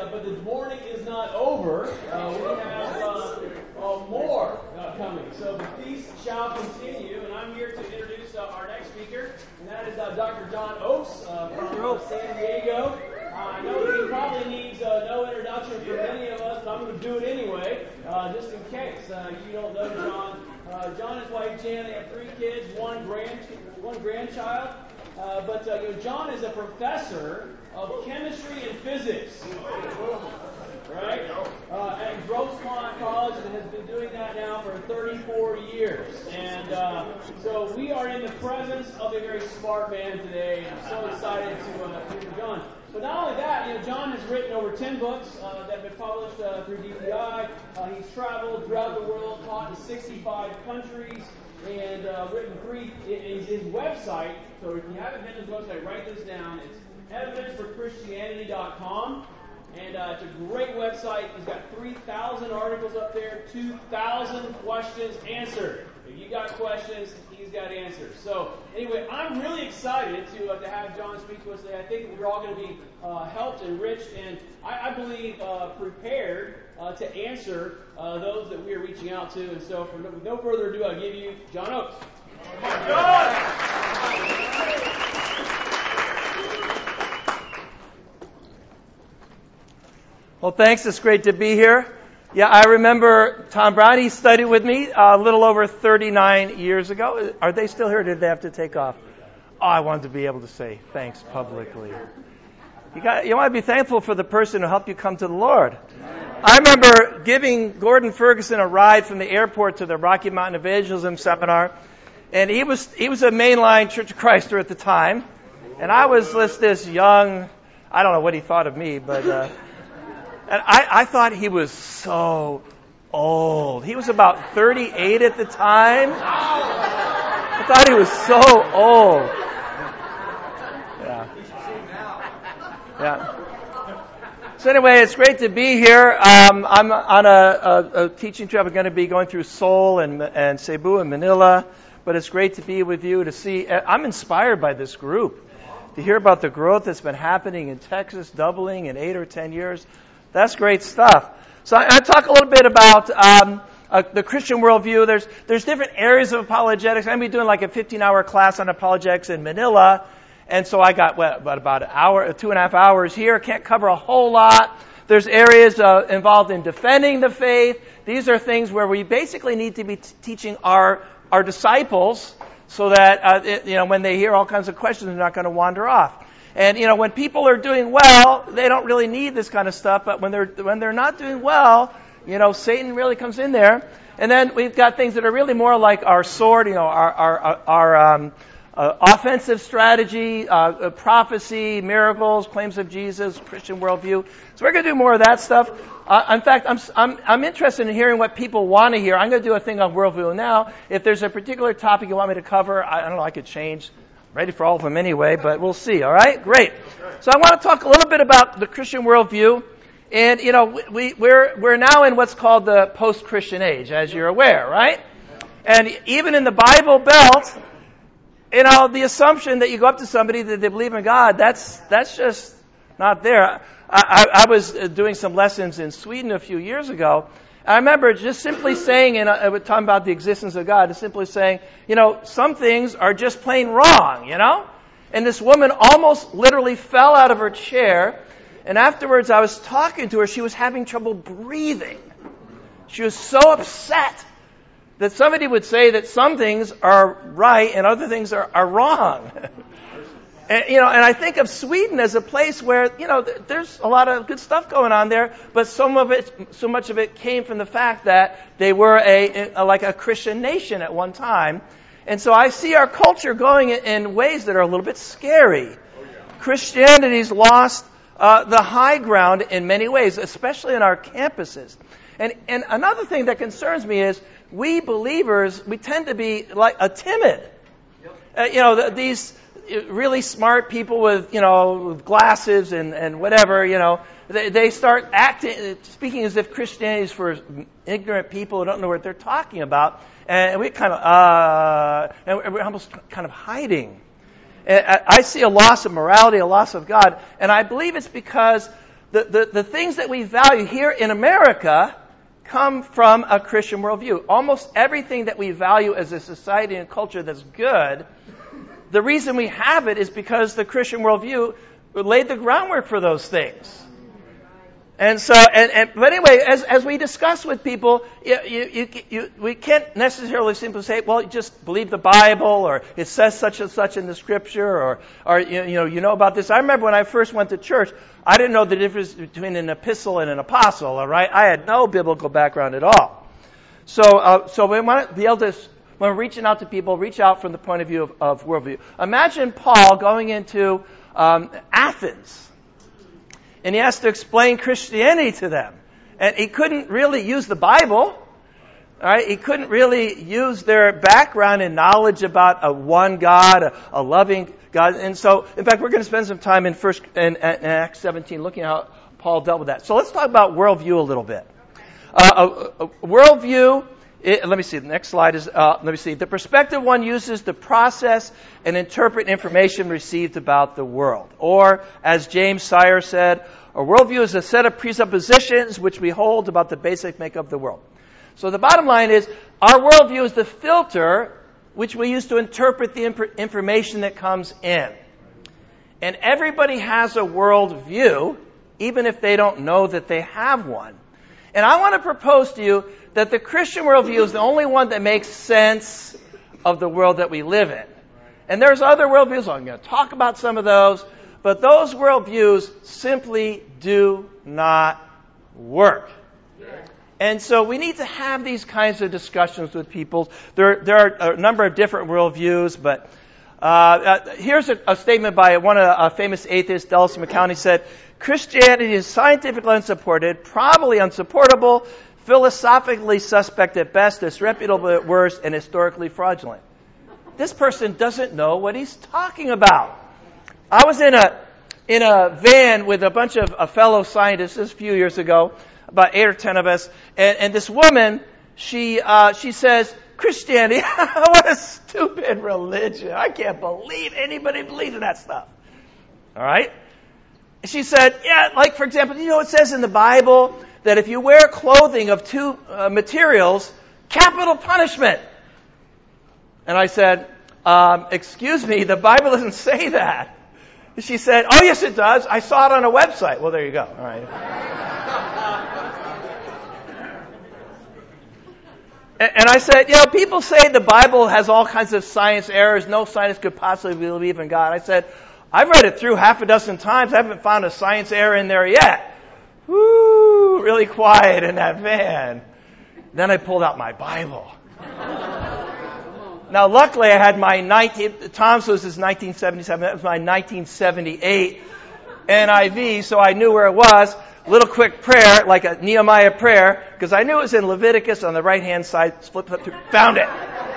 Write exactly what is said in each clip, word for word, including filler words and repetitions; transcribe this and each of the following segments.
uh, but the morning is not over. Uh, we have uh, uh, more uh, coming. So the feast shall continue, and I'm here to introduce uh, our next speaker, and that is uh, Doctor John Oakes uh, from San Diego. Uh, I know he probably needs uh, no introduction for many of us, but I'm going to do it anyway, uh, just in case uh, you don't know John. Uh, John and his wife Jan, they have three kids, one grand, one grandchild. Uh, but uh, you know, John is a professor of chemistry and physics, right? Uh, at Grossmont College, and has been doing that now for thirty-four years. And uh, so we are in the presence of a very smart man today, and I'm so excited to uh, hear from John. But not only that, you know, John has written over ten books uh, that have been published uh, through D P I. Uh, he's traveled throughout the world, taught in sixty-five countries, and uh, written three. His, his website. So if you haven't been to his website, write this down. It's evidence for christianity dot com. And uh, it's a great website. He's got three thousand articles up there, two thousand questions answered. If you got questions, he's got answers. So anyway, I'm really excited to uh, to have John speak to us today. I think we're all going to be uh, helped, enriched, and I, I believe uh, prepared uh, to answer uh, those that we are reaching out to. And so for no, with no further ado, I'll give you John Oakes. Well, thanks. It's great to be here. Yeah, I remember Tom Brown. He studied with me a little over thirty-nine years ago. Are they still here, or did they have to take off? Oh, I wanted to be able to say thanks publicly. You got, you want to be thankful for the person who helped you come to the Lord. I remember giving Gordon Ferguson a ride from the airport to the Rocky Mountain Evangelism Seminar, and he was he was a mainline Church of Christer at the time, and I was just this young. I don't know what he thought of me, but. Uh, And I, I thought he was so old. He was about thirty-eight at the time. I thought he was so old. Yeah. Yeah. So anyway, it's great to be here. Um, I'm on a, a, a teaching trip. I'm going to be going through Seoul and, and Cebu and Manila. But it's great to be with you to see. I'm inspired by this group. To hear about the growth that's been happening in Texas, doubling in eight or ten years. That's great stuff. So I, I talk a little bit about um, uh, the Christian worldview. There's there's different areas of apologetics. I'm going to be doing like a fifteen-hour class on apologetics in Manila, and so I got what, what about an hour, two and a half hours here. Can't cover a whole lot. There's areas uh, involved in defending the faith. These are things where we basically need to be t- teaching our our disciples so that uh, it, you know when they hear all kinds of questions, they're not going to wander off. And, you know, when people are doing well, they don't really need this kind of stuff. But when they're when they're not doing well, you know, Satan really comes in there. And then we've got things that are really more like our sword, you know, our our, our um, uh, offensive strategy, uh, prophecy, miracles, claims of Jesus, Christian worldview. So we're going to do more of that stuff. Uh, in fact, I'm I'm I'm interested in hearing what people want to hear. I'm going to do a thing on worldview now. If there's a particular topic you want me to cover, I, I don't know, I could change. Ready for all of them anyway, but we'll see, all right? Great. So I want to talk a little bit about the Christian worldview. And, you know, we, we're we're now in what's called the post-Christian age, as you're aware, right? And even in the Bible Belt, you know, the assumption that you go up to somebody that they believe in God, that's that's just not there. I, I, I was doing some lessons in Sweden a few years ago. I remember just simply saying, and I was talking about the existence of God, simply saying, you know, some things are just plain wrong, you know? And this woman almost literally fell out of her chair. And afterwards I was talking to her. She was having trouble breathing. She was so upset that somebody would say that some things are right and other things are, are wrong. And, you know, and I think of Sweden as a place where, you know, there's a lot of good stuff going on there, but some of it, so much of it came from the fact that they were a, a like a Christian nation at one time. And so I see our culture going in ways that are a little bit scary. Christianity's lost uh, the high ground in many ways, especially in our campuses. And and another thing that concerns me is we believers, we tend to be like a timid. Uh, you know, the, these really smart people with, you know, with glasses and, and whatever, you know, they, they start acting, speaking as if Christianity is for ignorant people who don't know what they're talking about. And we kind of, uh, and we're almost kind of hiding. And I see a loss of morality, a loss of God. And I believe it's because the, the, the things that we value here in America come from a Christian worldview. Almost everything that we value as a society and culture that's good, the reason we have it is because the Christian worldview laid the groundwork for those things. And so, and, and but anyway, as as we discuss with people, you, you, you, you, we can't necessarily simply say, well, just believe the Bible, or it says such and such in the Scripture, or or you, you know you know about this. I remember when I first went to church, I didn't know the difference between an epistle and an apostle. All right, I had no biblical background at all. So uh, so we want to be able to, when we're reaching out to people, reach out from the point of view of, of worldview. Imagine Paul going into um, Athens. And he has to explain Christianity to them. And he couldn't really use the Bible. All right? He couldn't really use their background and knowledge about a one God, a, a loving God. And so, in fact, we're going to spend some time in first in, in Acts seventeen looking at how Paul dealt with that. So let's talk about worldview a little bit. Uh, a, a worldview, it, let me see, the next slide is, uh, let me see. The perspective one uses to process and interpret information received about the world. Or, as James Sire said, a worldview is a set of presuppositions which we hold about the basic makeup of the world. So the bottom line is, our worldview is the filter which we use to interpret the imp- information that comes in. And everybody has a worldview, even if they don't know that they have one. And I want to propose to you that the Christian worldview is the only one that makes sense of the world that we live in. And there's other worldviews, I'm going to talk about some of those, but those worldviews simply do not work. And so we need to have these kinds of discussions with people. There, there are a number of different worldviews, but uh, uh, here's a, a statement by one of the uh, famous atheists, Dallas McCown. He said, Christianity is scientifically unsupported, probably unsupportable, philosophically suspect at best, disreputable at worst, and historically fraudulent. This person doesn't know what he's talking about. I was in a in a van with a bunch of uh, fellow scientists this a few years ago, about eight or ten of us, and, and this woman, she uh, she says, Christianity, what a stupid religion. I can't believe anybody believes in that stuff. All right? She said, yeah, like, for example, you know it says in the Bible that if you wear clothing of two uh, materials, capital punishment. And I said, um, excuse me, the Bible doesn't say that. She said, oh, yes, it does. I saw it on a website. Well, there you go. All right. and, and I said, you know, people say the Bible has all kinds of science errors. No scientist could possibly believe in God. I said, I've read it through half a dozen times. I haven't found a science error in there yet. Woo, really quiet in that van. Then I pulled out my Bible. Now, luckily, I had my nineteen, Tom's was his nineteen seventy-seven, that was my nineteen seventy-eight N I V, so I knew where it was. Little quick prayer, like a Nehemiah prayer, because I knew it was in Leviticus on the right-hand side, flip, flip, flip, found it.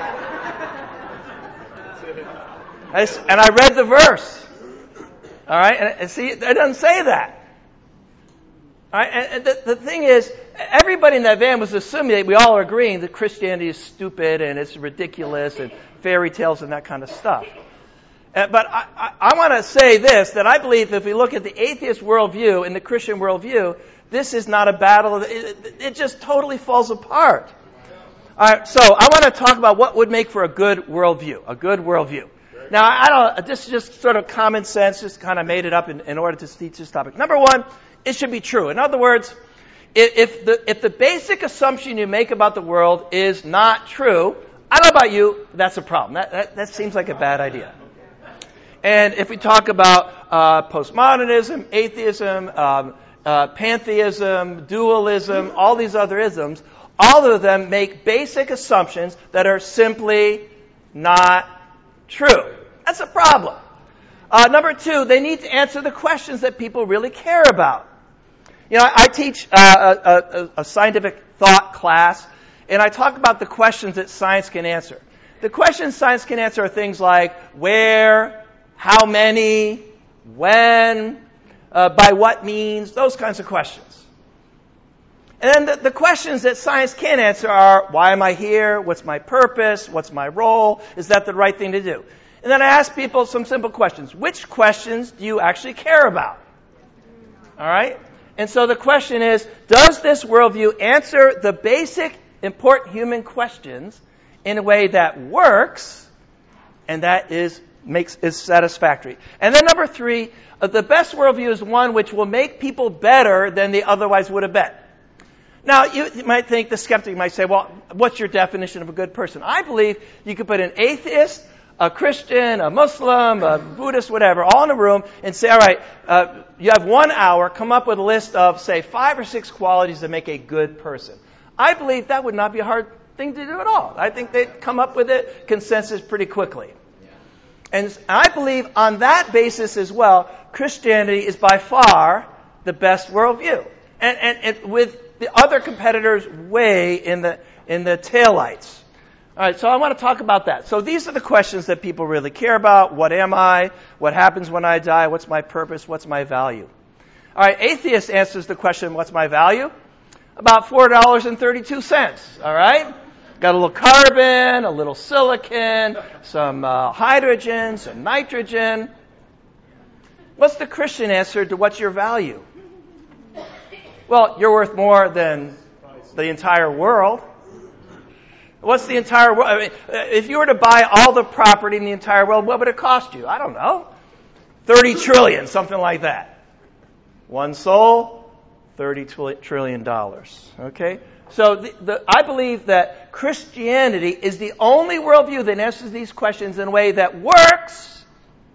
I just, and I read the verse. All right, and, and see, it doesn't say that. All right, and, and the, the thing is, everybody in that van was assuming that we all are agreeing that Christianity is stupid and it's ridiculous and fairy tales and that kind of stuff. Uh, but I, I, I want to say this, that I believe if we look at the atheist worldview and the Christian worldview, this is not a battle. It, it, it just totally falls apart. All right, so I want to talk about what would make for a good worldview, a good worldview. Now, I don't. This is just sort of common sense. Just kind of made it up in, in order to teach this topic. Number one, it should be true. In other words, if, if the if the basic assumption you make about the world is not true, I don't know about you, that's a problem. That that, that seems like a bad idea. And if we talk about uh, postmodernism, atheism, um, uh, pantheism, dualism, all these other isms, all of them make basic assumptions that are simply not true. That's a problem. Uh, number two, they need to answer the questions that people really care about. You know, I, I teach uh, a, a, a scientific thought class, and I talk about the questions that science can answer. The questions science can answer are things like where, how many, when, uh, by what means, those kinds of questions. And then the, the questions that science can't answer are, why am I here? What's my purpose? What's my role? Is that the right thing to do? And then I ask people some simple questions. Which questions do you actually care about? All right? And so the question is, does this worldview answer the basic, important human questions in a way that works and that is makes is satisfactory? And then number three, uh, the best worldview is one which will make people better than they otherwise would have been. Now, you, you might think, the skeptic might say, well, what's your definition of a good person? I believe you could put an atheist, a Christian, a Muslim, a Buddhist, whatever, all in a room and say, all right, uh, you have one hour, come up with a list of, say, five or six qualities that make a good person. I believe that would not be a hard thing to do at all. I think they'd come up with it, consensus pretty quickly. And I believe on that basis as well, Christianity is by far the best worldview. And, and, and with the other competitors way in the in the taillights. All right, so I want to talk about that. So these are the questions that people really care about. What am I? What happens when I die? What's my purpose? What's my value? All right, atheist answers the question, what's my value? About four dollars and thirty-two cents, all right? Got a little carbon, a little silicon, some uh, hydrogen, some nitrogen. What's the Christian answer to what's your value? Well, you're worth more than the entire world. What's the entire world? I mean, if you were to buy all the property in the entire world, what would it cost you? I don't know. thirty trillion, something like that. One soul, thirty trillion dollars. Okay? So the, the, I believe that Christianity is the only worldview that answers these questions in a way that works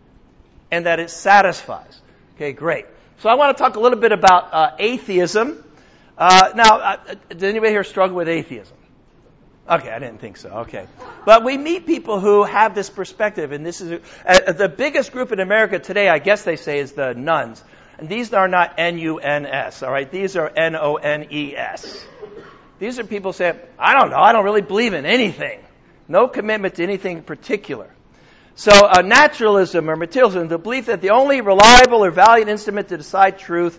and that it satisfies. Okay, great. So I want to talk a little bit about uh, atheism. Uh, now, uh, did anybody here struggle with atheism? Okay, I didn't think so. Okay. But we meet people who have this perspective, and this is uh, the biggest group in America today, I guess they say, is the nuns. And these are not N U N S, all right? These are N O N E S. These are people saying, I don't know, I don't really believe in anything. No commitment to anything in particular. So uh, naturalism or materialism, the belief that the only reliable or valid instrument to decide truth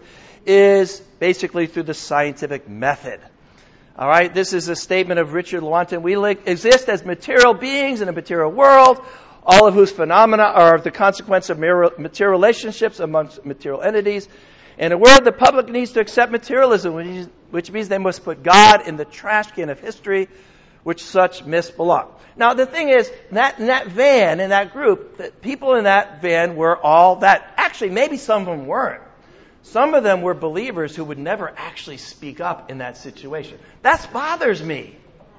is basically through the scientific method. All right, this is a statement of Richard Lewontin. We li- exist as material beings in a material world, all of whose phenomena are the consequence of material relationships amongst material entities. In a world, the public needs to accept materialism, which, is, which means they must put God in the trash can of history, which such myths belong. Now, the thing is, that, in that van, in that group, the people in that van were all that. Actually, maybe some of them weren't. Some of them were believers who would never actually speak up in that situation. That bothers me.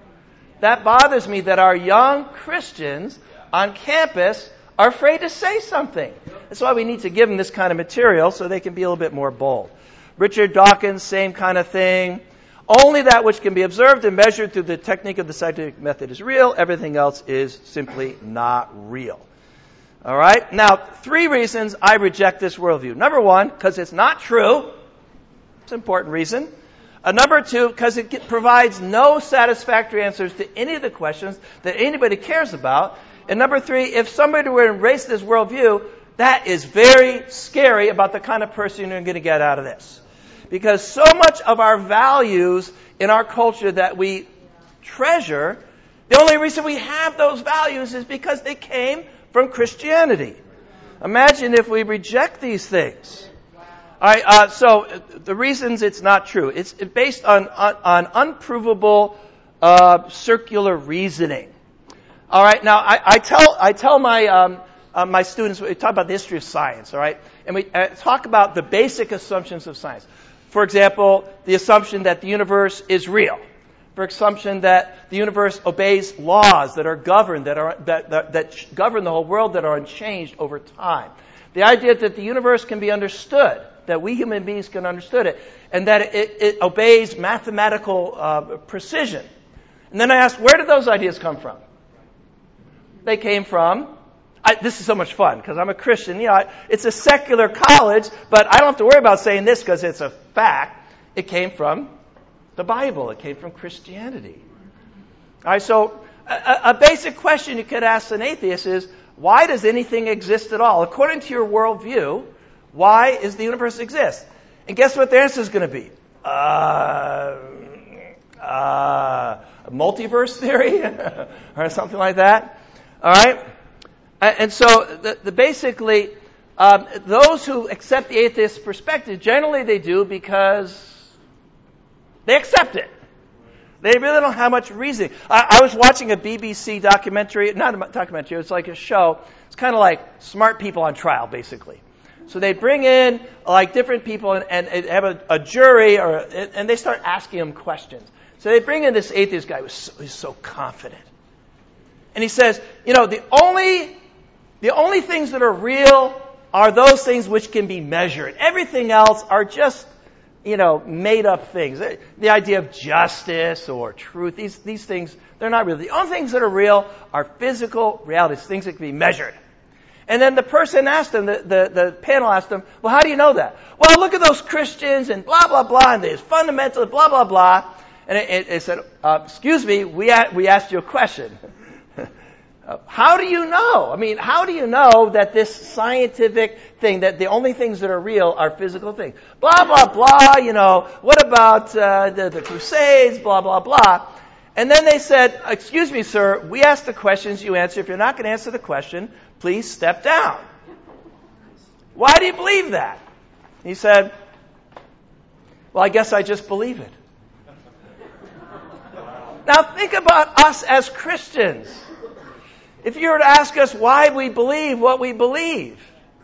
That bothers me that our young Christians on campus are afraid to say something. That's why we need to give them this kind of material so they can be a little bit more bold. Richard Dawkins, same kind of thing. Only that which can be observed and measured through the technique of the scientific method is real. Everything else is simply not real. All right? Now, three reasons I reject this worldview. Number one, because it's not true. It's an important reason. Uh, number two, because it get, provides no satisfactory answers to any of the questions that anybody cares about. And number three, if somebody were to embrace this worldview, that is very scary about the kind of person you're going to get out of this. Because so much of our values in our culture that we treasure, the only reason we have those values is because they came from Christianity. Imagine if we reject these things. All right, uh, so the reasons it's not true. It's based on, on, on unprovable uh, circular reasoning. All right, now I, I tell I tell my um, uh, my students, we talk about the history of science, all right? And we uh, talk about the basic assumptions of science. For example, the assumption that the universe is real. For assumption that the universe obeys laws that are governed, that are that, that, that govern the whole world, that are unchanged over time. The idea that the universe can be understood, that we human beings can understand it, and that it, it obeys mathematical uh, precision. And then I asked, where did those ideas come from? They came from, I, this is so much fun because I'm a Christian. You know, I, it's a secular college, but I don't have to worry about saying this because it's a fact. It came from the Bible. It came from Christianity. All right, so a, a basic question you could ask an atheist is, why does anything exist at all? According to your worldview, why is the universe exist? And guess what the answer is going to be? Uh, uh, multiverse theory or something like that. All right? And so the, the basically, uh, um, those who accept the atheist perspective, generally they do because they accept it. They really don't have much reasoning. I, I was watching a B B C documentary, not a documentary, it was like a show. It's kind of like smart people on trial, basically. So they bring in like different people and, and have a, a jury, or and they start asking them questions. So they bring in this atheist guy who's so, who's so confident. And he says, you know, the only, the only things that are real are those things which can be measured. Everything else are just, you know, made up things. The idea of justice or truth, these, these things, they're not real. The only things that are real are physical realities, things that can be measured. And then the person asked him, the, the, the panel asked him, well, how do you know that? Well, look at those Christians and blah, blah, blah, and there's fundamental, blah, blah, blah. And it, it, it said, uh, excuse me, we, a- we asked you a question. uh, how do you know? I mean, how do you know that this scientific thing, that the only things that are real are physical things? Blah, blah, blah, you know, what about uh, the, the Crusades, blah, blah, blah. And then they said, excuse me, sir, we asked the questions, you answer. If you're not going to answer the question, please step down. Why do you believe that? He said, well, I guess I just believe it. Now think about us as Christians. If you were to ask us why we believe what we believe,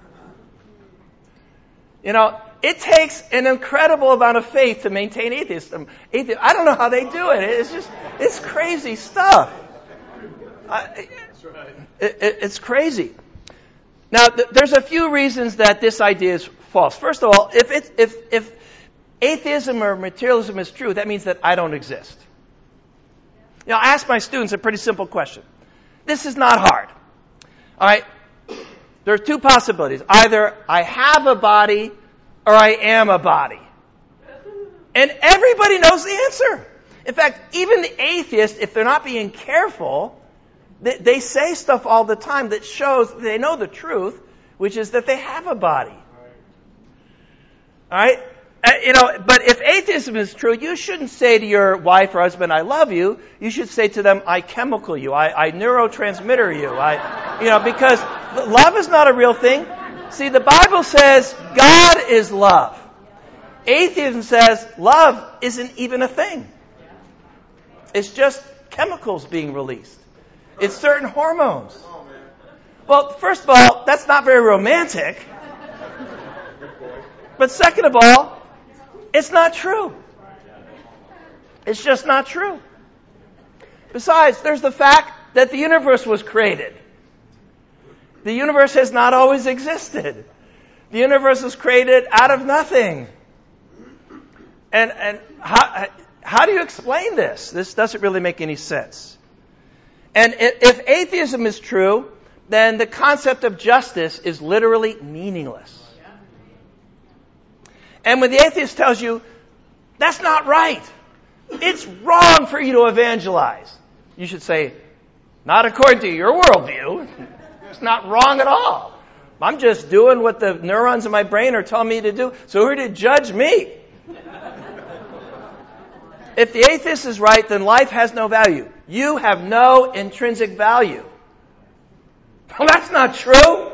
you know, it takes an incredible amount of faith to maintain atheism. Atheism. I don't know how they do it. It's just, it's crazy stuff. I, it, it, it's crazy. Now, th- there's a few reasons that this idea is false. First of all, if it's, if if atheism or materialism is true, that means that I don't exist. You know, I ask my students a pretty simple question. This is not hard. All right? There are two possibilities. Either I have a body or I am a body. And everybody knows the answer. In fact, even the atheists, if they're not being careful, they, they say stuff all the time that shows they know the truth, which is that they have a body. All right? Uh, you know, but if atheism is true, you shouldn't say to your wife or husband, I love you. You should say to them, I chemical you. I, I neurotransmitter you. I, you know, because love is not a real thing. See, the Bible says God is love. Atheism says love isn't even a thing. It's just chemicals being released. It's certain hormones. Well, first of all, that's not very romantic. But second of all, it's not true. It's just not true. Besides, there's the fact that the universe was created. The universe has not always existed. The universe was created out of nothing. And and how, how do you explain this? This doesn't really make any sense. And if atheism is true, then the concept of justice is literally meaningless. And when the atheist tells you, that's not right, it's wrong for you to evangelize, you should say, not according to your worldview. It's not wrong at all. I'm just doing what the neurons in my brain are telling me to do, so who to judge me? If the atheist is right, then life has no value. You have no intrinsic value. Well, that's not true.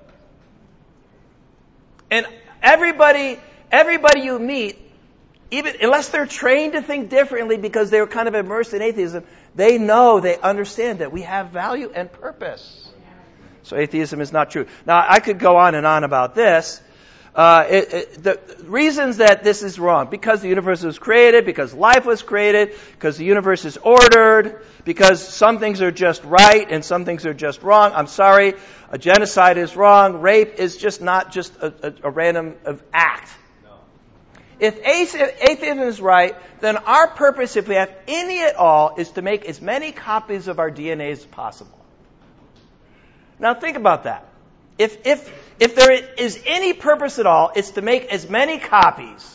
And everybody, everybody you meet, even unless they're trained to think differently because they were kind of immersed in atheism, they know, they understand that we have value and purpose. So atheism is not true. Now, I could go on and on about this. Uh, it, it, the reasons that this is wrong, because the universe was created, because life was created, because the universe is ordered, because some things are just right and some things are just wrong. I'm sorry, a genocide is wrong. Rape is just not just a, a, a random act. No. If atheism is right, then our purpose, if we have any at all, is to make as many copies of our D N A as possible. Now think about that. If if if there is any purpose at all, it's to make as many copies.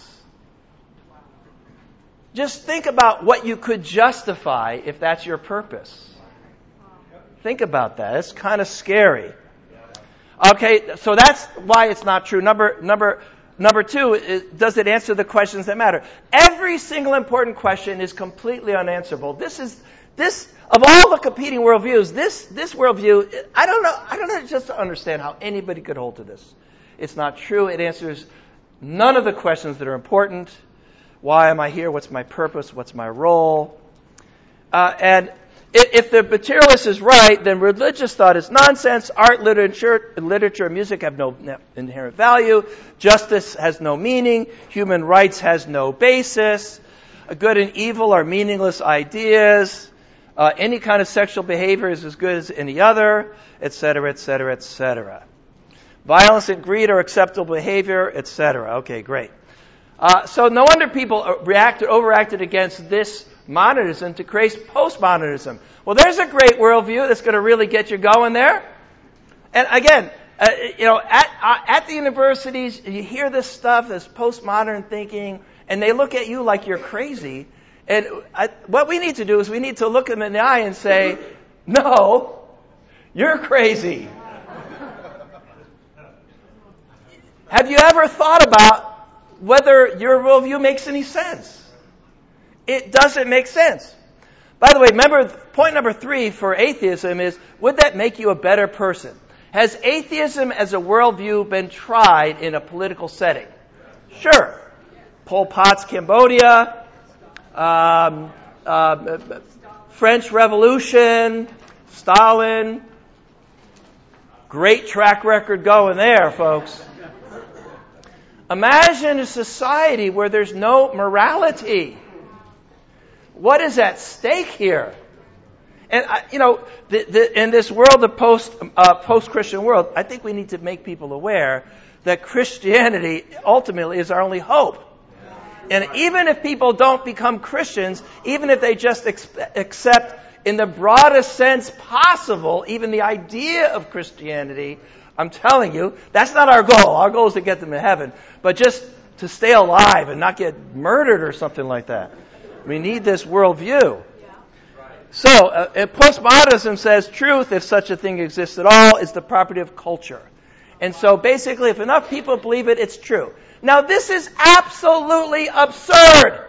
Just think about what you could justify if that's your purpose. Think about that. It's kind of scary. Okay, so that's why it's not true. Number number number two, is, does it answer the questions that matter? Every single important question is completely unanswerable. This is this. Of all the competing worldviews, this this worldview, I don't know, I don't know just to understand how anybody could hold to this. It's not true. It answers none of the questions that are important. Why am I here? What's my purpose? What's my role? Uh, and if the materialist is right, then religious thought is nonsense. Art, literature, literature, and music have no inherent value. Justice has no meaning. Human rights has no basis. Good and evil are meaningless ideas. Uh, any kind of sexual behavior is as good as any other, et cetera, et cetera, et cetera. Violence and greed are acceptable behavior, et cetera. Okay, great. Uh, so no wonder people reacted, overacted against this modernism to create postmodernism. Well, there's a great worldview that's going to really get you going there. And again, uh, you know, at uh, at the universities, you hear this stuff, this postmodern thinking, and they look at you like you're crazy. And I, what we need to do is we need to look them in the eye and say, no, you're crazy. Have you ever thought about whether your worldview makes any sense? It doesn't make sense. By the way, remember, point number three for atheism is, would that make you a better person? Has atheism as a worldview been tried in a political setting? Sure. Pol Pot's Cambodia, um, uh, French Revolution, Stalin. Great track record going there, folks. Imagine a society where there's no morality. What is at stake here? And, uh, you know, the, the, in this world, the post, uh, post-Christian world, I think we need to make people aware that Christianity ultimately is our only hope. And even if people don't become Christians, even if they just ex- accept in the broadest sense possible, even the idea of Christianity, I'm telling you, that's not our goal. Our goal is to get them to heaven. But just to stay alive and not get murdered or something like that. We need this worldview. So, uh, postmodernism says truth, if such a thing exists at all, is the property of culture. And so basically, if enough people believe it, it's true. Now, this is absolutely absurd.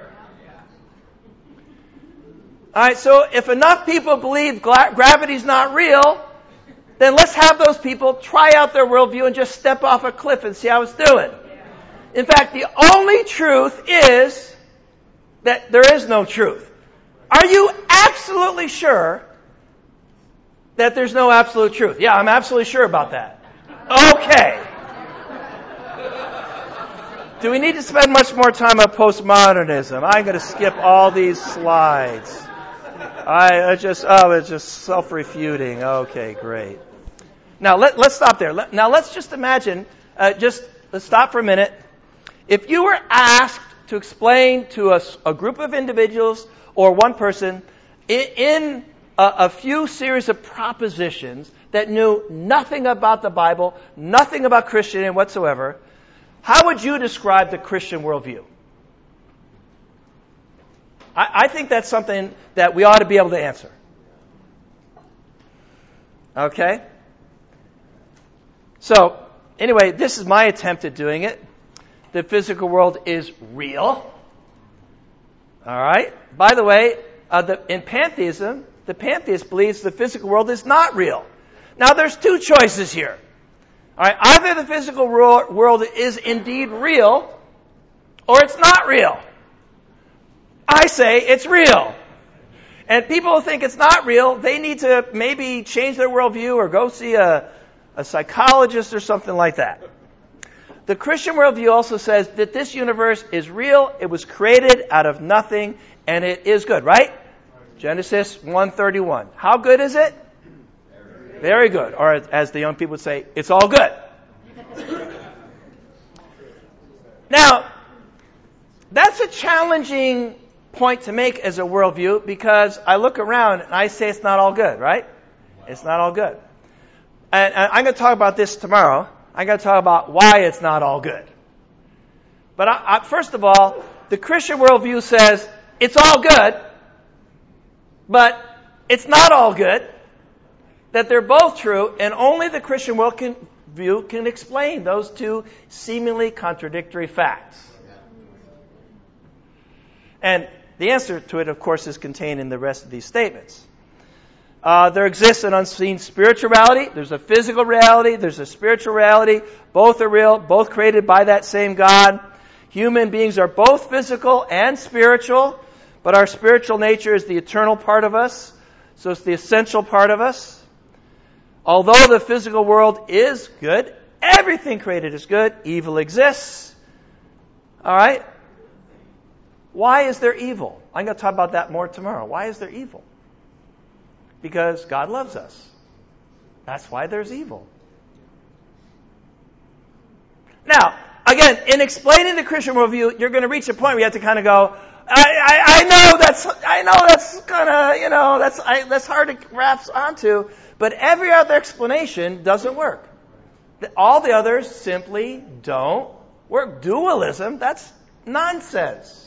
All right, so if enough people believe gra- gravity's not real, then let's have those people try out their worldview and just step off a cliff and see how it's doing. In fact, the only truth is that there is no truth. Are you absolutely sure that there's no absolute truth? Yeah, I'm absolutely sure about that. Okay. Do we need to spend much more time on postmodernism? I'm going to skip all these slides. I, I just, oh, it's just self-refuting. Okay, great. Now, let, let's stop there. Let, now, let's just imagine, uh, just let's stop for a minute. If you were asked to explain to a, a group of individuals or one person in, in a, a few series of propositions that knew nothing about the Bible, nothing about Christianity whatsoever, how would you describe the Christian worldview? I, I think that's something that we ought to be able to answer. Okay? So, anyway, this is my attempt at doing it. The physical world is real. All right? By the way, uh, the, in pantheism, the pantheist believes the physical world is not real. Now, there's two choices here. All right? Either the physical ro- world is indeed real, or it's not real. I say it's real. And people who think it's not real, they need to maybe change their worldview or go see a, a psychologist or something like that. The Christian worldview also says that this universe is real, it was created out of nothing, and it is good, right? Genesis one thirty-one. How good is it? Very good. Or as the young people would say, it's all good. Now, that's a challenging point to make as a worldview because I look around and I say it's not all good, right? It's not all good. And I'm going to talk about this tomorrow. I'm going to talk about why it's not all good. But I, I, first of all, the Christian worldview says it's all good, but it's not all good, that they're both true, and only the Christian worldview can explain those two seemingly contradictory facts. And the answer to it, of course, is contained in the rest of these statements. Uh, there exists an unseen spiritual reality. There's a physical reality. There's a spiritual reality. Both are real, both created by that same God. Human beings are both physical and spiritual, but our spiritual nature is the eternal part of us, so it's the essential part of us. Although the physical world is good, everything created is good, evil exists. All right? Why is there evil? I'm going to talk about that more tomorrow. Why is there evil? Because God loves us. That's why there's evil. Now, again, in explaining the Christian worldview, you're going to reach a point where you have to kind of go, I, I, I know that's, I know that's kind of, you know, that's, I, that's hard to grasp onto, but every other explanation doesn't work. All the others simply don't work. Dualism, that's nonsense.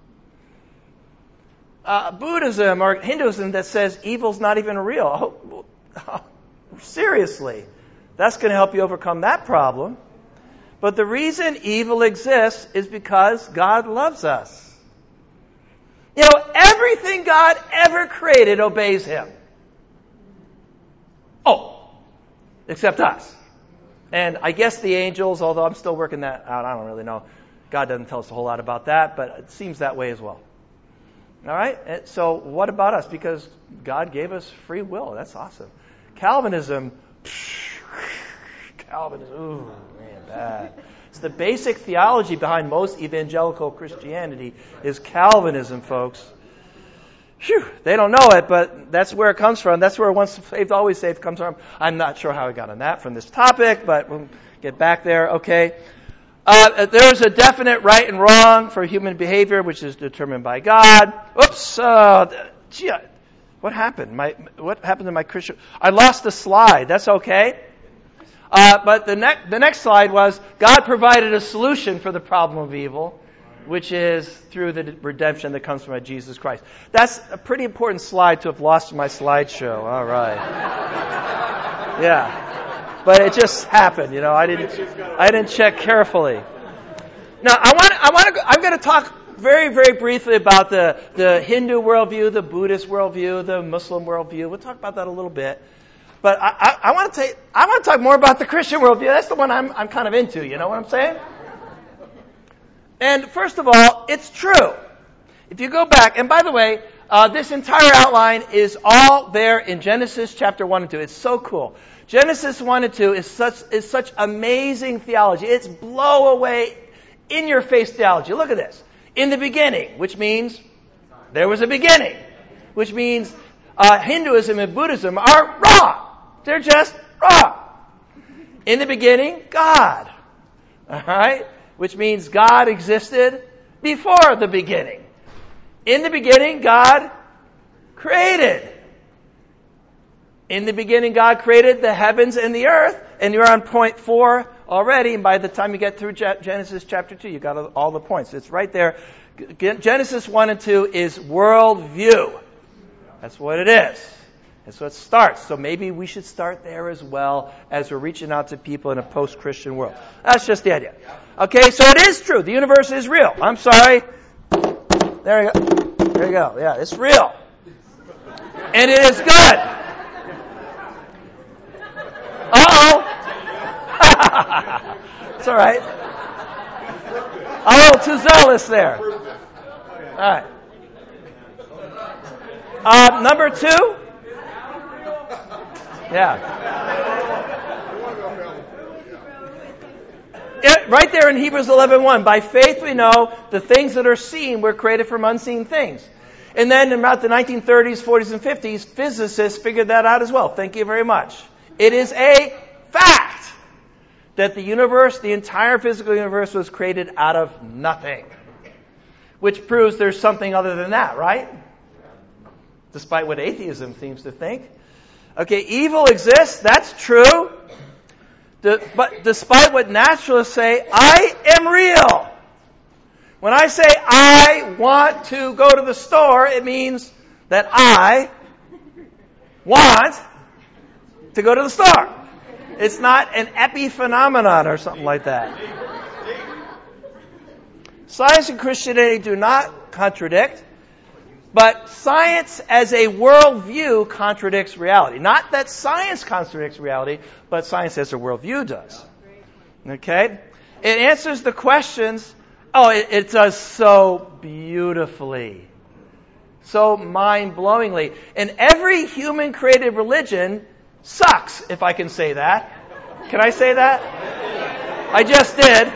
Uh, Buddhism or Hinduism that says evil's not even real. Oh, oh, seriously, that's going to help you overcome that problem. But the reason evil exists is because God loves us. You know, everything God ever created obeys Him. Oh, except us. And I guess the angels, although I'm still working that out, I don't really know. God doesn't tell us a whole lot about that, but it seems that way as well. All right? And so what about us? Because God gave us free will. That's awesome. Calvinism, Calvinism, ooh, man, bad. It's the basic theology behind most evangelical Christianity is Calvinism, folks. Phew, they don't know it, but that's where it comes from. That's where once saved, always saved comes from. I'm not sure how I got on that from this topic, but we'll get back there. Okay. Uh, there's a definite right and wrong for human behavior, which is determined by God. Oops. Uh, gee, what happened? My what happened to my Christian? I lost the slide. That's okay. Uh, but the next the next slide was God provided a solution for the problem of evil, which is through the redemption that comes from Jesus Christ. That's a pretty important slide to have lost in my slideshow. All right. Yeah. But it just happened, you know. I didn't I didn't check carefully. Now, I want I want to I'm going to talk very very briefly about the the Hindu worldview, the Buddhist worldview, the Muslim worldview. We'll talk about that a little bit. But I, I, I want to take I want to talk more about the Christian worldview. That's the one I'm I'm kind of into, you know what I'm saying? And first of all, it's true. If you go back, and by the way, uh, this entire outline is all there in Genesis chapter one and two. It's so cool. Genesis one and two is such is such amazing theology. It's blow away, in your face theology. Look at this. In the beginning, which means there was a beginning, which means uh, Hinduism and Buddhism are wrong. They're just wrong. In the beginning, God. All right? Which means God existed before the beginning. In the beginning, God created. In the beginning, God created the heavens and the earth. And you're on point four already. And by the time you get through Genesis chapter two, you got all the points. It's right there. Genesis one and two is worldview. That's what it is. That's what it starts. So maybe we should start there as well as we're reaching out to people in a post-Christian world. That's just the idea. Okay, so it is true. The universe is real. I'm sorry. There you go. There you go. Yeah, it's real. And it is good. Uh-oh. It's all right. I'm a little too zealous there. All right. Uh, number two. Yeah. It, right there in Hebrews eleven one, by faith we know the things that are seen were created from unseen things. And then in about the nineteen thirties, forties, and fifties, physicists figured that out as well. Thank you very much. It is a fact that the universe, the entire physical universe, was created out of nothing. Which proves there's something other than that, right? Despite what atheism seems to think. Okay, evil exists, that's true. The, but despite what naturalists say, I am real. When I say I want to go to the store, it means that I want to go to the store. It's not an epiphenomenon or something like that. Science and Christianity do not contradict. But science as a worldview contradicts reality. Not that science contradicts reality, but science as a worldview does. Okay? It answers the questions. Oh, it, it does so beautifully. So mind-blowingly. And every human-created religion sucks, if I can say that. Can I say that? I just did.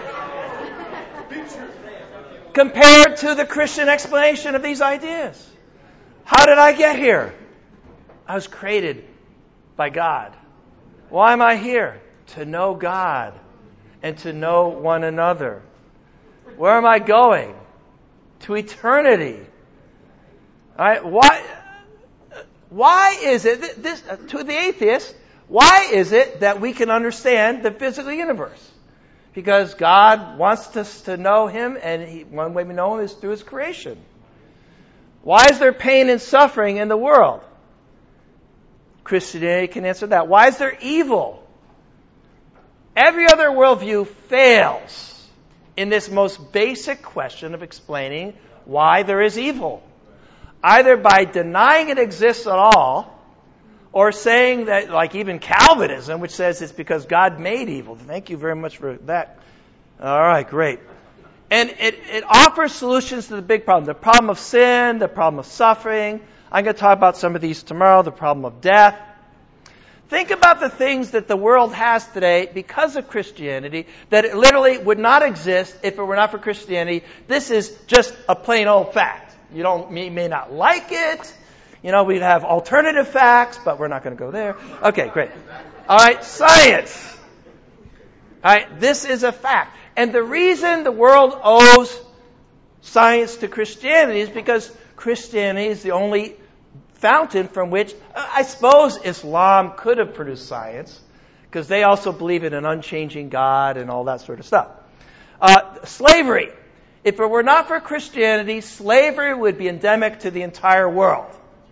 Compared to the Christian explanation of these ideas. How did I get here? I was created by God. Why am I here? To know God and to know one another. Where am I going? To eternity. All right, why, why is it, this, to the atheist, why is it that we can understand the physical universe? Because God wants us to know Him, and he, one way we know Him is through His creation. Why is there pain and suffering in the world? Christianity can answer that. Why is there evil? Every other worldview fails in this most basic question of explaining why there is evil. Either by denying it exists at all, or saying that, like even Calvinism, which says it's because God made evil. Thank you very much for that. All right, great. And it, it offers solutions to the big problem. The problem of sin, the problem of suffering. I'm going to talk about some of these tomorrow. The problem of death. Think about the things that the world has today because of Christianity, that it literally would not exist if it were not for Christianity. This is just a plain old fact. You don't, you may not like it. You know, we have alternative facts, but we're not going to go there. Okay, great. All right, science. All right, this is a fact. And the reason the world owes science to Christianity is because Christianity is the only fountain from which, I suppose Islam could have produced science, because they also believe in an unchanging God and all that sort of stuff. Uh, slavery. If it were not for Christianity, slavery would be endemic to the entire world.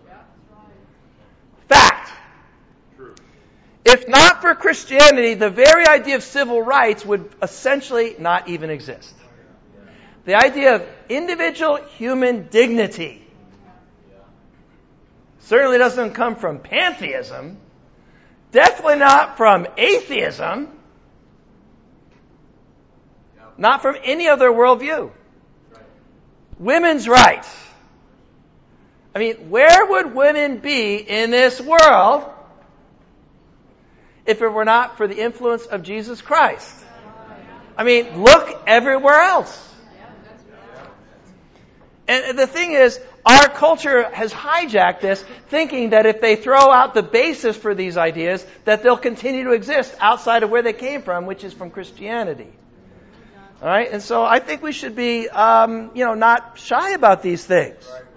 Fact. True. If not for Christianity, the very idea of civil rights would essentially not even exist. The idea of individual human dignity certainly doesn't come from pantheism, definitely not from atheism, not from any other worldview. Women's rights. I mean, where would women be in this world if it were not for the influence of Jesus Christ? I mean, look everywhere else. And the thing is, our culture has hijacked this, thinking that if they throw out the basis for these ideas, that they'll continue to exist outside of where they came from, which is from Christianity. All right, and so I think we should be, um, you know, not shy about these things.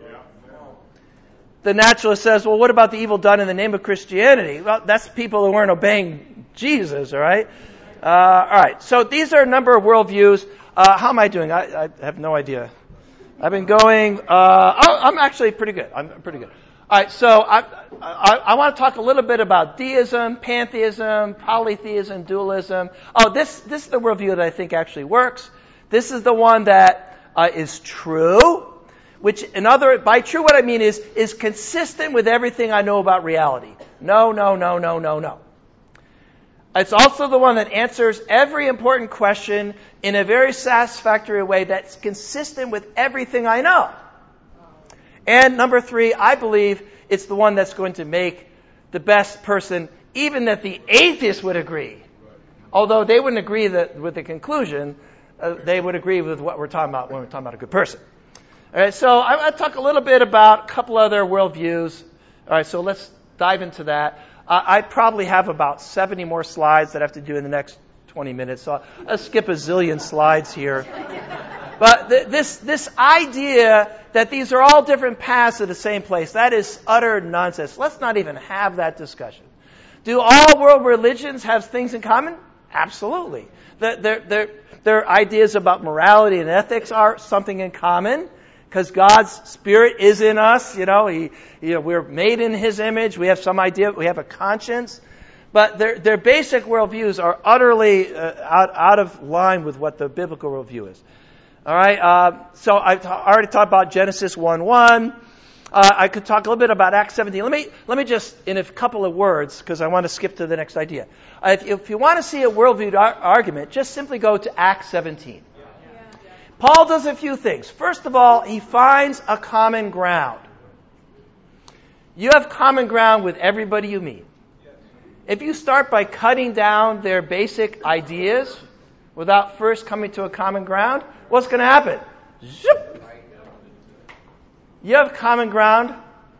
The naturalist says, well, what about the evil done in the name of Christianity? Well, that's people who weren't obeying Jesus, all right? Uh, all right, so these are a number of worldviews. Uh, how am I doing? I, I have no idea. I've been going, uh, oh, I'm actually pretty good. I'm pretty good. All right, so I, I, I want to talk a little bit about deism, pantheism, polytheism, dualism. Oh, this, this is the worldview that I think actually works. This is the one that uh, is true. Which, in other, by true, what I mean is, is consistent with everything I know about reality. No, no, no, no, no, no. It's also the one that answers every important question in a very satisfactory way that's consistent with everything I know. And number three, I believe it's the one that's going to make the best person, even that the atheists would agree. Although they wouldn't agree that, with the conclusion, uh, they would agree with what we're talking about when we're talking about a good person. All right, so I want to talk a little bit about a couple other worldviews. All right, so let's dive into that. Uh, I probably have about seventy more slides that I have to do in the next twenty minutes, so I'll, I'll skip a zillion slides here. But th- this this idea that these are all different paths to the same place, that is utter nonsense. Let's not even have that discussion. Do all world religions have things in common? Absolutely. Their, their, their, their ideas about morality and ethics are something in common. Because God's Spirit is in us, you know, he, you know, we're made in His image. We have some idea, we have a conscience, but their their basic worldviews are utterly uh, out out of line with what the biblical worldview is. All right, uh, so I've t- already talked about Genesis one one. Uh, I could talk a little bit about Acts seventeen. Let me let me just, in a couple of words, because I want to skip to the next idea. Uh, if, if you want to see a worldview ar- argument, just simply go to Acts seventeen. Paul does a few things. First of all, he finds a common ground. You have common ground with everybody you meet. If you start by cutting down their basic ideas without first coming to a common ground, what's going to happen? Zoop! You have common ground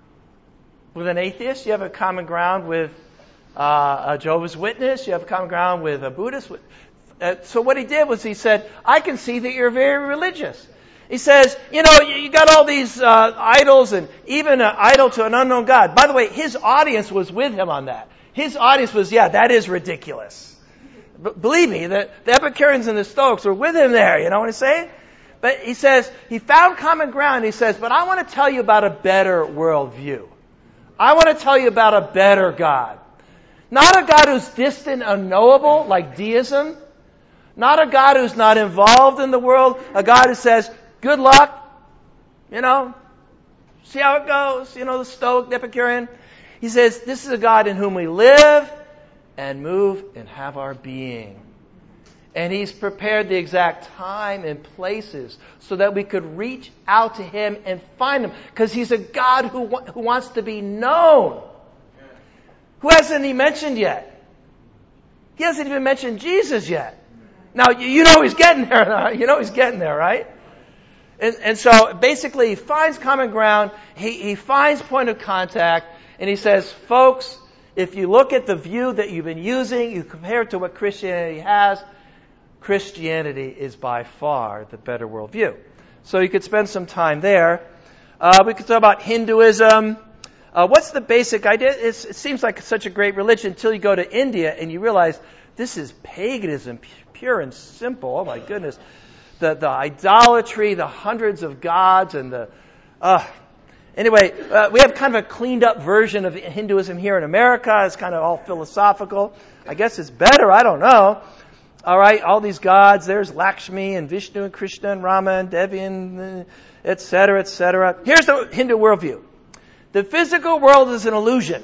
with an atheist. You have a common ground with uh, a Jehovah's Witness. You have a common ground with a Buddhist. Uh, so what he did was he said, I can see that you're very religious. He says, you know, you, you got all these uh, idols and even an idol to an unknown God. By the way, his audience was with him on that. His audience was, yeah, that is ridiculous. B- believe me, the, the Epicureans and the Stoics were with him there. You know what I'm saying? But he says, he found common ground. He says, but I want to tell you about a better worldview. I want to tell you about a better God. Not a God who's distant, unknowable, like deism. Not a God who's not involved in the world. A God who says, good luck. You know, see how it goes. You know, the Stoic, the Epicurean. He says, this is a God in whom we live and move and have our being. And He's prepared the exact time and places so that we could reach out to Him and find Him. Because He's a God who, wa- who wants to be known. Who hasn't He mentioned yet? He hasn't even mentioned Jesus yet. Now, you, you know He's getting there. You know He's getting there, right? And, and so basically He finds common ground. He, he finds point of contact. And He says, folks, if you look at the view that you've been using, you compare it to what Christianity has, Christianity is by far the better worldview. So you could spend some time there. Uh, we could talk about Hinduism. Uh, what's the basic idea? It's, it seems like such a great religion until you go to India and you realize this is paganism, pure and simple. Oh my goodness. The, the idolatry, the hundreds of gods and the... Uh, anyway, uh, we have kind of a cleaned up version of Hinduism here in America. It's kind of all philosophical. I guess it's better. I don't know. All right, all these gods, there's Lakshmi and Vishnu and Krishna and Rama and Devi and et cetera, et cetera. Here's the Hindu worldview. The physical world is an illusion.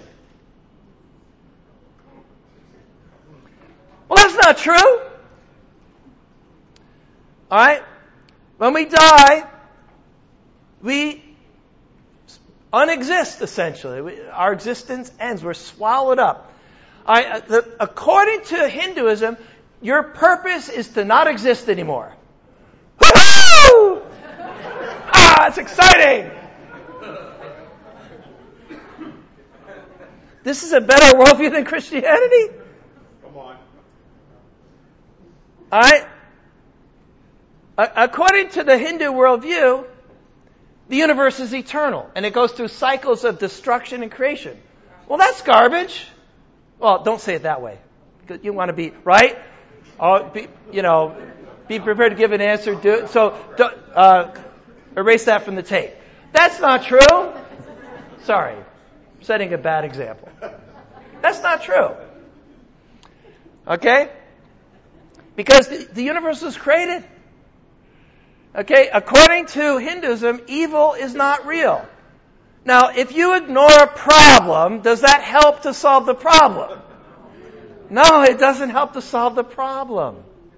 Well, that's not true. All right? When we die, we unexist, essentially. We, our existence ends. We're swallowed up. All right, the, according to Hinduism, your purpose is to not exist anymore. Woo-hoo! Ah, it's exciting! This is a better worldview than Christianity? Come on. All right? According to the Hindu worldview, the universe is eternal, and it goes through cycles of destruction and creation. Well, that's garbage. Well, don't say it that way. You want to be, right? Oh, be, you know, be prepared to give an answer. Do it. So, uh, erase that from the tape. That's not true. Sorry. I'm setting a bad example. That's not true. Okay? Because the, the universe was created. Okay? According to Hinduism, evil is not real. Now, if you ignore a problem, does that help to solve the problem? No, it doesn't help to solve the problem.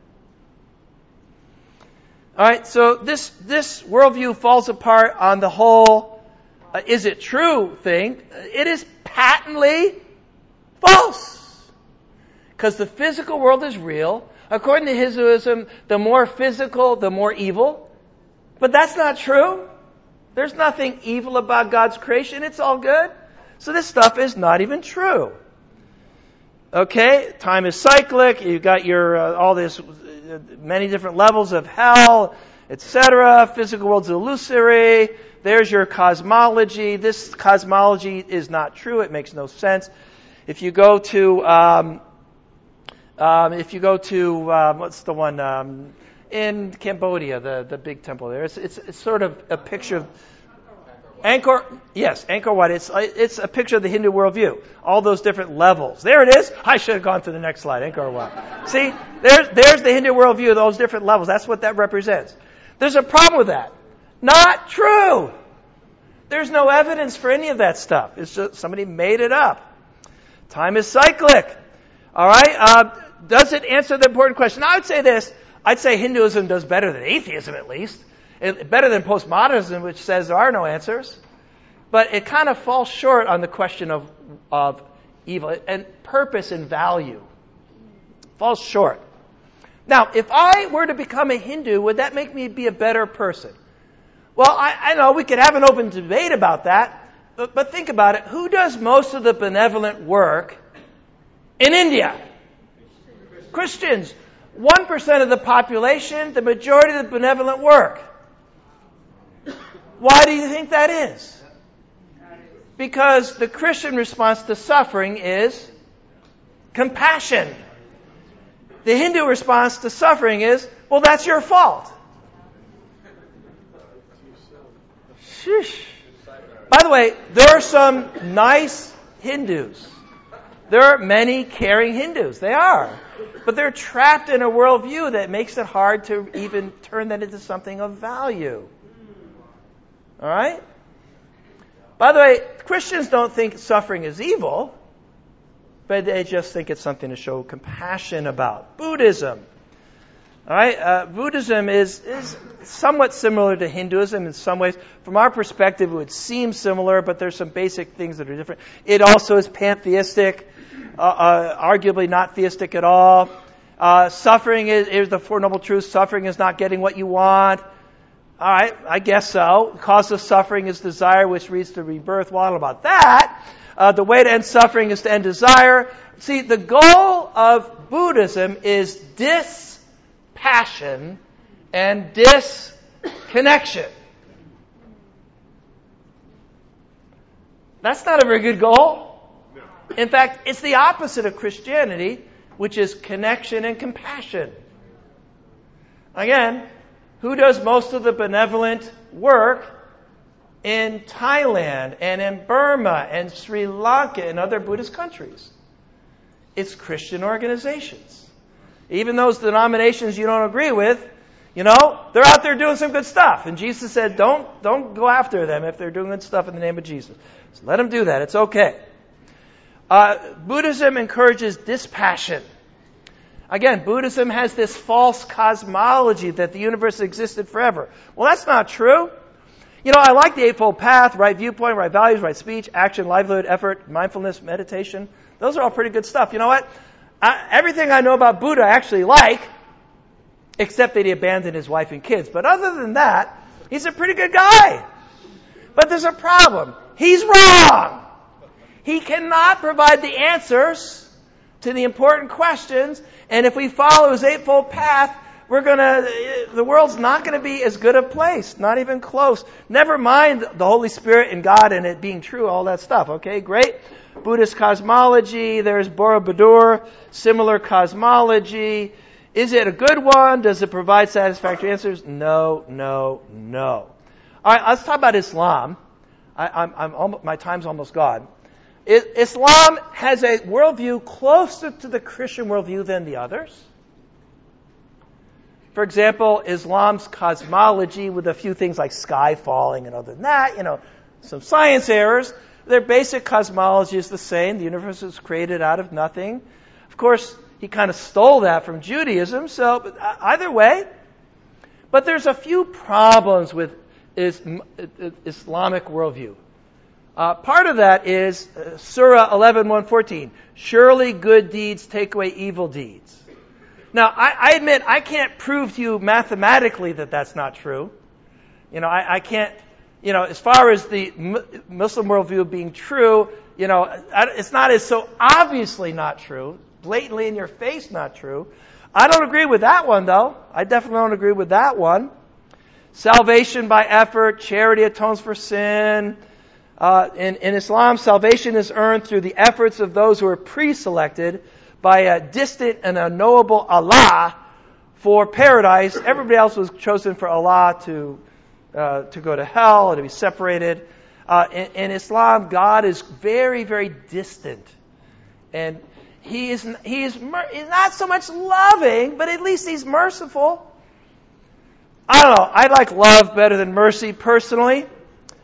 All right, so this this worldview falls apart on the whole uh, is it true thing. It is patently false. Because the physical world is real. According to Hinduism, the more physical, the more evil. But that's not true. There's nothing evil about God's creation. It's all good. So this stuff is not even true. Okay, time is cyclic. You've got your uh, all this uh, many different levels of hell, et cetera. Physical world's illusory. There's your cosmology. This cosmology is not true. It makes no sense. If you go to um, um, if you go to um, what's the one um, in Cambodia, the the big temple there. It's it's, it's sort of a picture of Angkor, yes, Angkor Wat. It's it's a picture of the Hindu worldview. All those different levels. There it is. I should have gone to the next slide. Angkor Wat. See, there's there's the Hindu worldview. Those different levels. That's what that represents. There's a problem with that. Not true. There's no evidence for any of that stuff. It's just somebody made it up. Time is cyclic. All right? Uh, does it answer the important question? I would say this. I'd say Hinduism does better than atheism, at least. It, better than postmodernism, which says there are no answers. But it kind of falls short on the question of, of evil and purpose and value. Falls short. Now, if I were to become a Hindu, would that make me be a better person? Well, I, I know we could have an open debate about that, but, but think about it. Who does most of the benevolent work in India? Christians. One percent of the population, the majority of the benevolent work. Why do you think that is? Because the Christian response to suffering is compassion. The Hindu response to suffering is, well, that's your fault. Sheesh. By the way, there are some nice Hindus. There are many caring Hindus. They are. But they're trapped in a worldview that makes it hard to even turn that into something of value. All right? By the way, Christians don't think suffering is evil, but they just think it's something to show compassion about. Buddhism. All right? Uh, Buddhism is, is somewhat similar to Hinduism in some ways. From our perspective, it would seem similar, but there's some basic things that are different. It also is pantheistic, uh, uh, arguably not theistic at all. Uh, suffering is, is the Four Noble Truths. Suffering is not getting what you want. All right, I guess so. The cause of suffering is desire, which leads to rebirth. Well, I don't know about that. Uh, the way to end suffering is to end desire. See, the goal of Buddhism is dispassion and disconnection. That's not a very good goal. In fact, it's the opposite of Christianity, which is connection and compassion. Again, who does most of the benevolent work in Thailand and in Burma and Sri Lanka and other Buddhist countries? It's Christian organizations. Even those denominations you don't agree with, you know, they're out there doing some good stuff. And Jesus said, don't, don't go after them if they're doing good stuff in the name of Jesus. So let them do that. It's okay. Uh, Buddhism encourages dispassion. Again, Buddhism has this false cosmology that the universe existed forever. Well, that's not true. You know, I like the Eightfold Path, right viewpoint, right values, right speech, action, livelihood, effort, mindfulness, meditation. Those are all pretty good stuff. You know what? I, everything I know about Buddha I actually like, except that he abandoned his wife and kids. But other than that, he's a pretty good guy. But there's a problem. He's wrong. He cannot provide the answers to the important questions, and if we follow his Eightfold Path, we're gonna, the world's not gonna be as good a place, not even close. Never mind the Holy Spirit and God and it being true, all that stuff, okay, great. Buddhist cosmology, there's Borobudur, similar cosmology. Is it a good one? Does it provide satisfactory answers? No, no, no. Alright, let's talk about Islam. I, I'm, I'm almost, my time's almost gone. Islam has a worldview closer to the Christian worldview than the others. For example, Islam's cosmology with a few things like sky falling and other than that, you know, some science errors. Their basic cosmology is the same. The universe was created out of nothing. Of course, he kind of stole that from Judaism, so but either way. But there's a few problems with Islamic worldview. Uh, part of that is uh, Surah eleven, one fourteen. Surely good deeds take away evil deeds. Now, I, I admit I can't prove to you mathematically that that's not true. You know, I, I can't, you know, as far as the M- Muslim worldview being true, you know, I, it's not as so obviously not true, blatantly in your face not true. I don't agree with that one, though. I definitely don't agree with that one. Salvation by effort, charity atones for sin. Uh, in, in Islam, salvation is earned through the efforts of those who are pre-selected by a distant and unknowable Allah for paradise. Everybody else was chosen for Allah to uh, to go to hell or to be separated. Uh, in, in Islam, God is very, very distant, and He is He is mer- he's not so much loving, but at least He's merciful. I don't know. I like love better than mercy personally.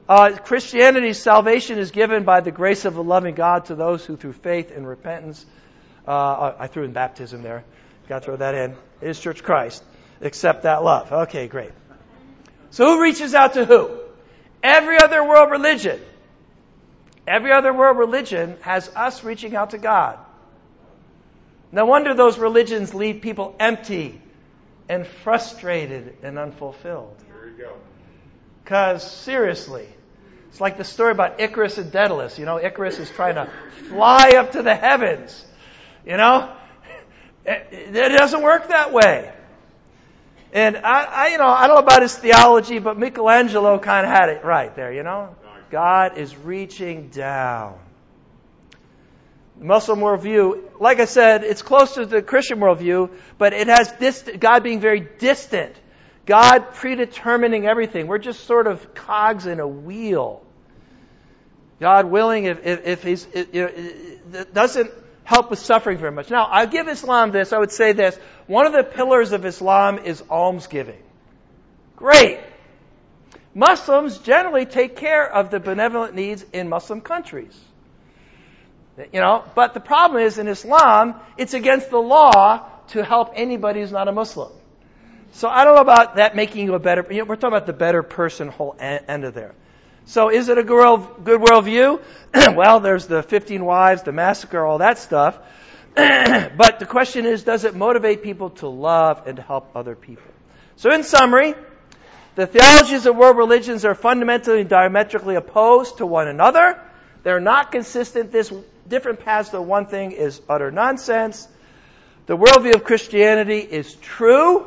Uh, Christianity's salvation is given by the grace of a loving God to those who through faith and repentance, uh, I threw in baptism there. Got to throw that in. It is Church Christ. Accept that love. Okay, great. So who reaches out to who? Every other world religion. Every other world religion has us reaching out to God. No wonder those religions leave people empty and frustrated and unfulfilled. There you go. Because, seriously, it's like the story about Icarus and Daedalus. You know, Icarus is trying to fly up to the heavens. You know? It, it doesn't work that way. And, I, I, you know, I don't know about his theology, but Michelangelo kind of had it right there, you know? God is reaching down. The Muslim worldview, like I said, it's close to the Christian worldview, but it has dist- God being very distant. God predetermining everything. We're just sort of cogs in a wheel. God willing, if, if, if he's, it, you know, it doesn't help with suffering very much. Now, I'll give Islam this. I would say this. One of the pillars of Islam is almsgiving. Great. Muslims generally take care of the benevolent needs in Muslim countries. You know, but the problem is in Islam, it's against the law to help anybody who's not a Muslim. So I don't know about that making you a better, you know, we're talking about the better person whole end of there. So is it a good, world, good worldview? Well, there's the fifteen wives, the massacre, all that stuff. But the question is, does it motivate people to love and to help other people? So in summary, the theologies of world religions are fundamentally and diametrically opposed to one another. They're not consistent. This different paths to one thing is utter nonsense. The worldview of Christianity is true.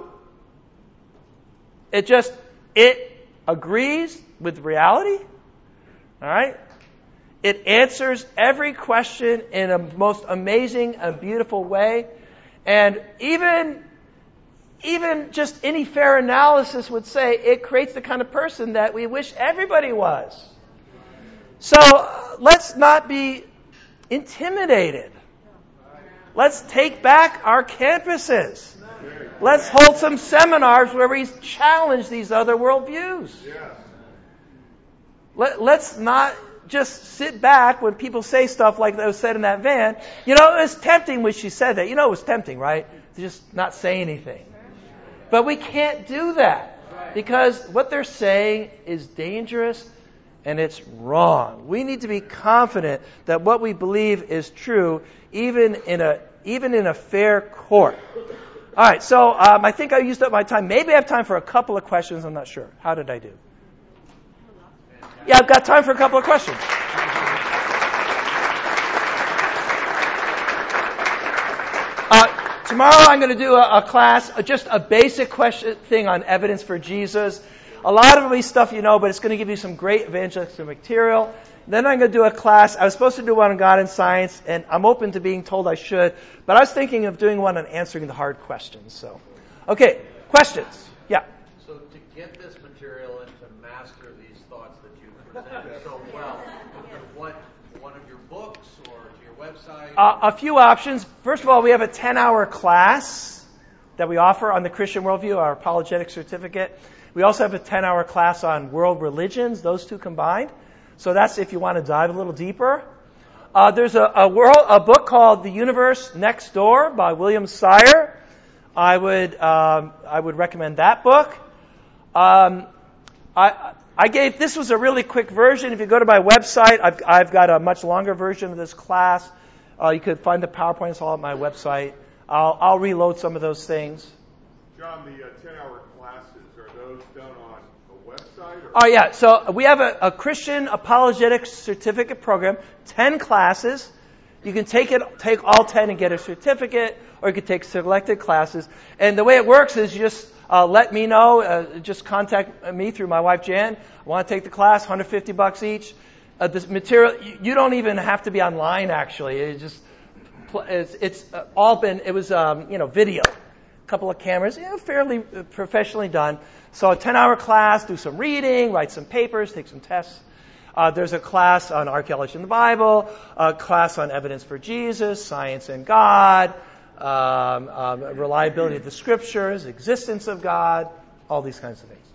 It just, it agrees with reality. All right? It answers every question in a most amazing and beautiful way. And even, even just any fair analysis would say it creates the kind of person that we wish everybody was. So let's not be intimidated. Let's take back our campuses. Let's hold some seminars where we challenge these other worldviews. Let, let's not just sit back when people say stuff like that was said in that van. You know, it was tempting when she said that. You know it was tempting, right? To just not say anything. But we can't do that because what they're saying is dangerous and it's wrong. We need to be confident that what we believe is true, even in a even in a fair court. All right, so um, I think I used up my time. Maybe I have time for a couple of questions. I'm not sure. How did I do? Yeah, I've got time for a couple of questions. Uh, tomorrow I'm going to do a, a class, uh, just a basic question thing on evidence for Jesus. A lot of these stuff you know, but it's going to give you some great evangelistic material. Then I'm going to do a class. I was supposed to do one on God and science, and I'm open to being told I should. But I was thinking of doing one on answering the hard questions. So, okay, questions? Yeah. So to get this material and to master these thoughts that you presented so well, what one of your books or to your website? Uh, a few options. First of all, we have a ten-hour class that we offer on the Christian worldview, our apologetic certificate. We also have a ten-hour class on world religions, those two combined. So that's if you want to dive a little deeper. Uh, there's a, a world, a book called The Universe Next Door by William Sire. I would, um, I would recommend that book. Um, I, I gave, this was a really quick version. If you go to my website, I've, I've got a much longer version of this class. Uh, you could find the PowerPoints all at my website. I'll, I'll reload some of those things. John, the uh, ten-hour classes, are those done on a website? Or? Oh, yeah. So we have a, a Christian apologetics certificate program, ten classes. You can take it, take all ten and get a certificate, or you can take selected classes. And the way it works is you just uh, let me know, uh, just contact me through my wife Jan. I want to take the class, one hundred fifty bucks each. Uh, this material, you, you don't even have to be online, actually. It just, it's, it's all been, it was, um, you know, video. A couple of cameras, you know, fairly professionally done. So a ten-hour class, do some reading, write some papers, take some tests. Uh, there's a class on archaeology in the Bible, a class on evidence for Jesus, science and God, um, um, reliability of the scriptures, existence of God, all these kinds of things.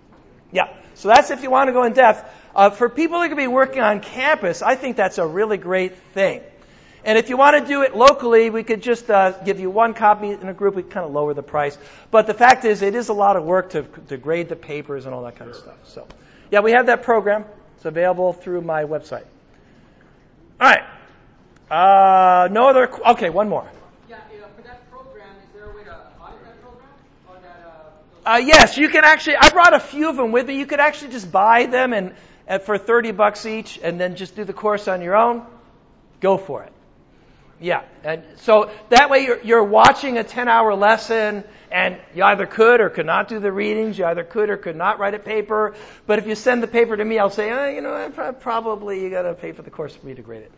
Yeah. So that's if you want to go in depth. Uh, for people that could be working on campus, I think that's a really great thing. And if you want to do it locally, we could just uh, give you one copy in a group. We kind of lower the price. But the fact is, it is a lot of work to, to grade the papers and all that kind of stuff. So, yeah, we have that program. It's available through my website. All right. Uh, no other. Okay, one more. Yeah, uh, for that program, is there a way to audit that program? Or that, uh, uh, yes, you can actually. I brought a few of them with me. You could actually just buy them and, and for thirty bucks each, and then just do the course on your own. Go for it. Yeah, and so that way you're, you're watching a ten-hour lesson, and you either could or could not do the readings. You either could or could not write a paper. But if you send the paper to me, I'll say, oh, you know, I pro- probably you got to pay for the course for me to grade it.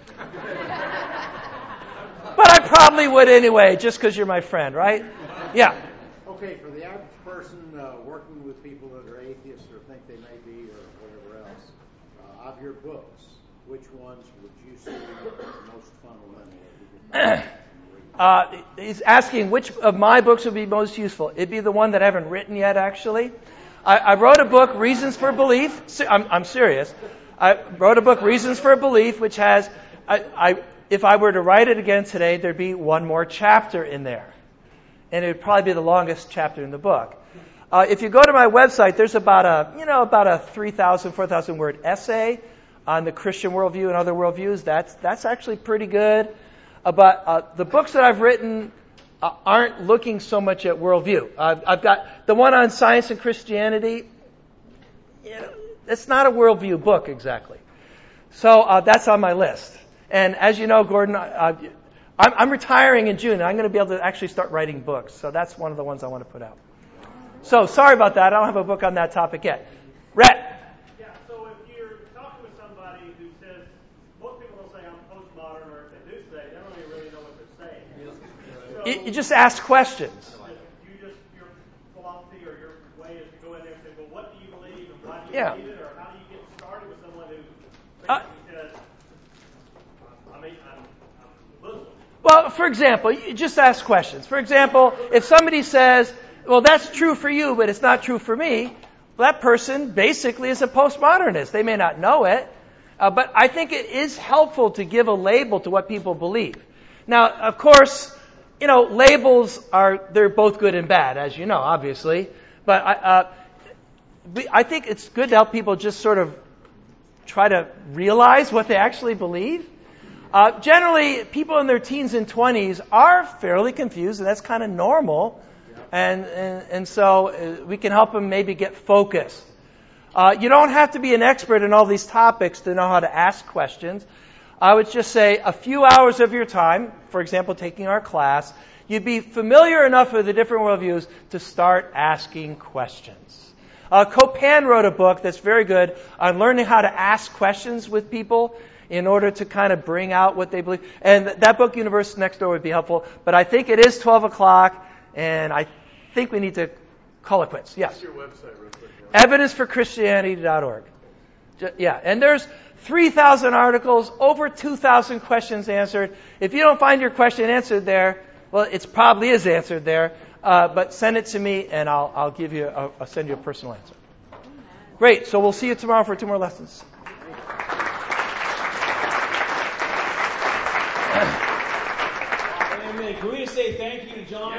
But I probably would anyway, just because you're my friend, right? Yeah. Okay, for the average person uh, working with people that are atheists or think they may be or whatever else, uh, of your books, which ones would you say are most fundamental? uh, he's asking which of my books would be most useful. It'd be the one that I haven't written yet, actually. I, I wrote a book, Reasons for Belief. I'm, I'm serious. I wrote a book, Reasons for Belief, which has, I, I, if I were to write it again today, there'd be one more chapter in there. And it would probably be the longest chapter in the book. Uh, if you go to my website, there's about a, you know, about a three thousand, four thousand word essay on the Christian worldview and other worldviews. That's that's actually pretty good. Uh, but uh, the books that I've written uh, aren't looking so much at worldview. Uh, I've got the one on science and Christianity. You know, it's not a worldview book exactly. So uh, that's on my list. And as you know, Gordon, uh, I'm, I'm retiring in June, and I'm going to be able to actually start writing books. So that's one of the ones I want to put out. So sorry about that. I don't have a book on that topic yet. Rhett. Yeah, so if you're talking with somebody who says, most people don't say I'm postmodern, or if they do say, they don't even really know what they're saying. So You, you just ask questions. you just, your philosophy or your way is to go in there and say, well, what do you believe and why do you Yeah. believe it? Or how do you get started with someone who Uh, basically says, I mean, I'm, I'm Muslim. Well, for example, you just ask questions. For example, if somebody says, well, that's true for you, but it's not true for me, well, that person basically is a postmodernist. They may not know it, uh, but I think it is helpful to give a label to what people believe. Now, of course, you know, labels are, they're both good and bad, as you know, obviously. But I, uh, we, I think it's good to help people just sort of try to realize what they actually believe. Uh, generally, people in their teens and twenties are fairly confused, and that's kind of normal. And, and and so uh, we can help them maybe get focused. Uh, you don't have to be an expert in all these topics to know how to ask questions. I would just say a few hours of your time, for example, taking our class, you'd be familiar enough with the different worldviews to start asking questions. Uh, Copan wrote a book that's very good on learning how to ask questions with people in order to kind of bring out what they believe. And that book, Universe Next Door, would be helpful. But I think it is twelve o'clock, and I think we need to call it quits. Yes. What's your website, real quick? evidence for christianity dot org. Yeah, and there's three thousand articles, over two thousand questions answered. If you don't find your question answered there, well, it probably is answered there. Uh, but send it to me, and I'll I'll give you a, I'll send you a personal answer. Great. So we'll see you tomorrow for two more lessons. Amen. Can we just say thank you to John?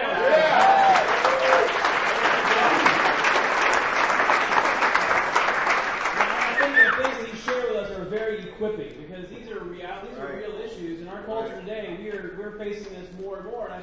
I think the things that he shared with us are very equipping, because these are real, these are real issues in our culture today. We are we're facing this more and more. And I